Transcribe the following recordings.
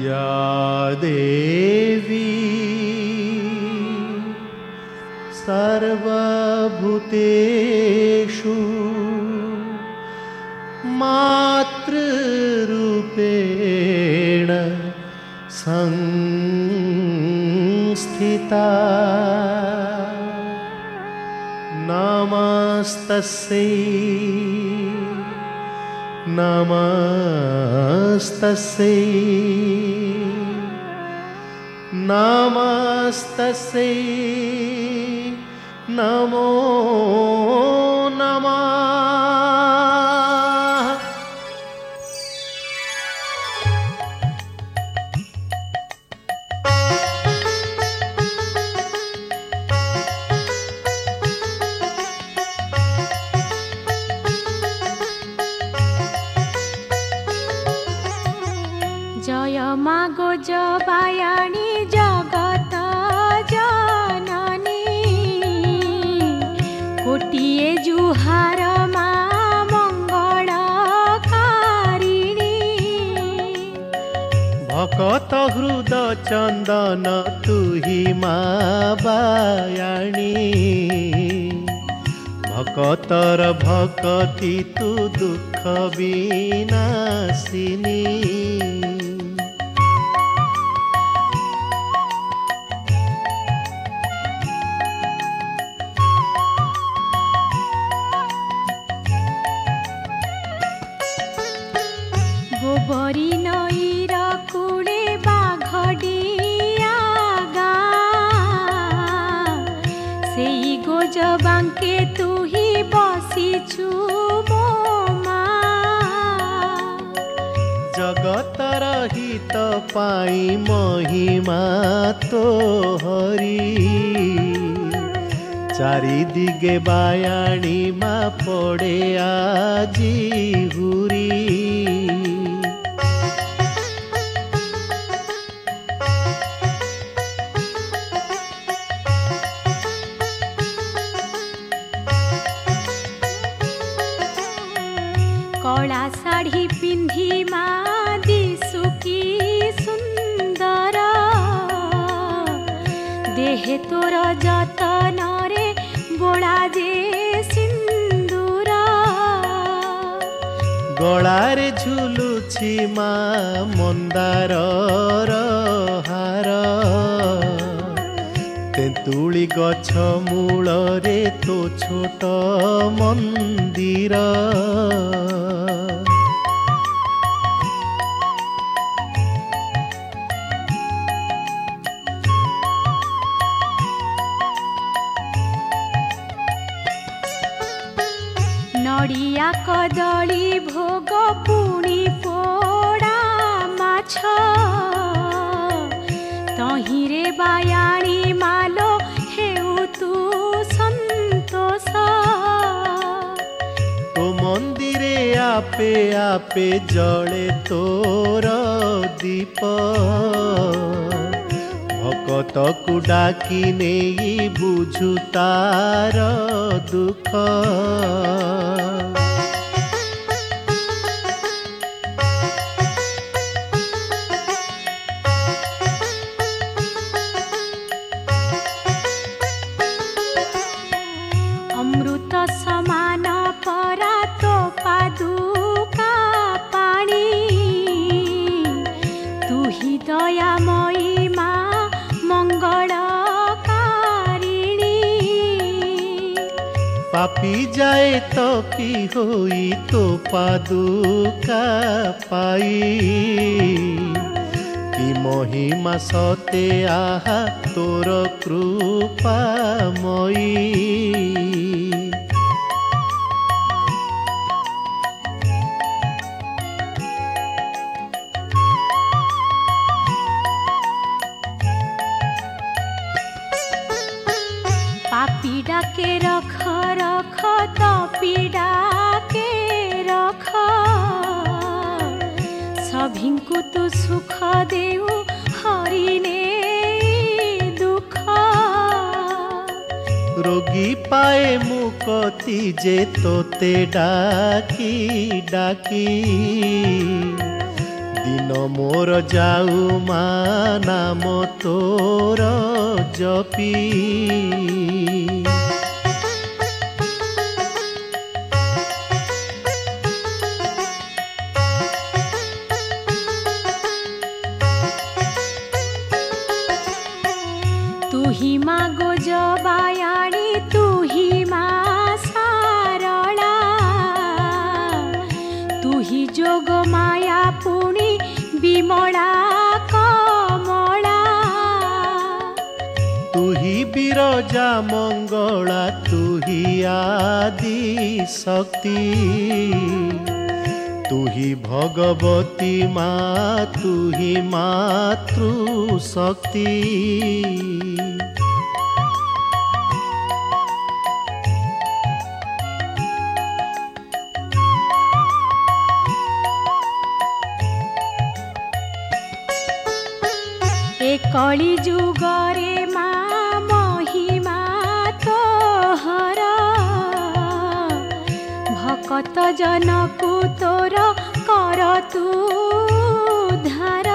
या देवी सर्वभूतेषु मातृरूपेण संस्थिता नमस्तस्यै नमस्तस्यै नमस्तस्यै नमो नमः। जय मा गोजबायाणी जगत जननी कोटिए जुहार मा मंगलकारिणी भकत हृद चंदन तुही मा बायाणी भकतर भकति तु दुख विनाशिनी गोबरी नईर कूड़े बाघडिया सेई गोजबांके तुही बसीछु मो मा जगतर हित पाई महिमा तो हरि चारि दिगे बायाणी मा पड़े आजी हुरी कला शाढ़ी पिंधी मा दिसुकी सुंदर देहे तोर जतन रे बोला जे सिंदूर गलारे झुलुछि मा मंदार हार तेंतुली गछ मूल रे तो छोट मंदिर नड़िया कदली भोग पुणी पोड़ा माछ तहिरे बायाणी मालो हेउ तू संतोष तो मंदिरे आपे आपे जले तोर दीप भकत को डाकी नहीं बुझु तार दुख अमृत समान परा तो पादुका पाणी तू ही दयामयी मा मंगलकारिणी पापी जाए तपी होई तो पादुका पाई कि महिमा सते आहा तोर कृपामयी पापीडा के रख रख तपीडा के रख सभिंकु तू सुख देऊ हरिने दुख रोगी पाए मुकती जे तोते डाकी डाकी दिन दिन मोर जाऊ मा नाम तोर जपी तू ही माँ गोजबायाणी तू ही माँ सारला तू ही जोग माया पुणी विमला कमला तू ही बिरजा मंगला तू ही आदि शक्ति तू ही भगवती माँ तू ही मातृ शक्ति ए कली जुगरे माँ महिमा तोहर भकत जनकु तोर कर तू धार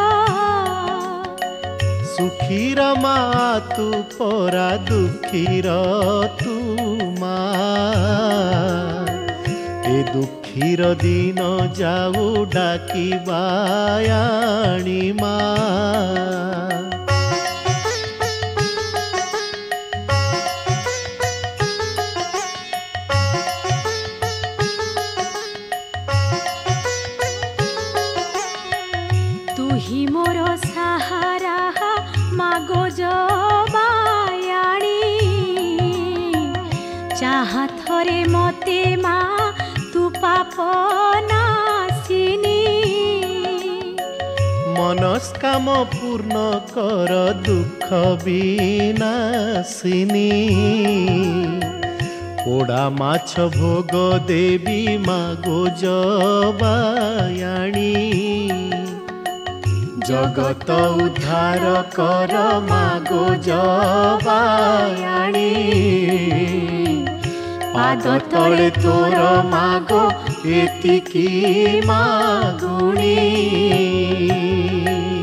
सुखीर माँ तू परा दुखीर तू माँ ए दुखीर दिन जाऊ डाकिबायाणी माँ तू ही मोर सहारा मागो जबायाणी चाहा थरे मते माँ तू पाप नासिनी मनस्काम पूर्ण कर दुख विनाशिनी पोड़ा माछ भोग देवी मागो जबायाणी जगत उद्धार कर मागो जबायाणी पाद तले तोर मागो एतिकी मागुणी।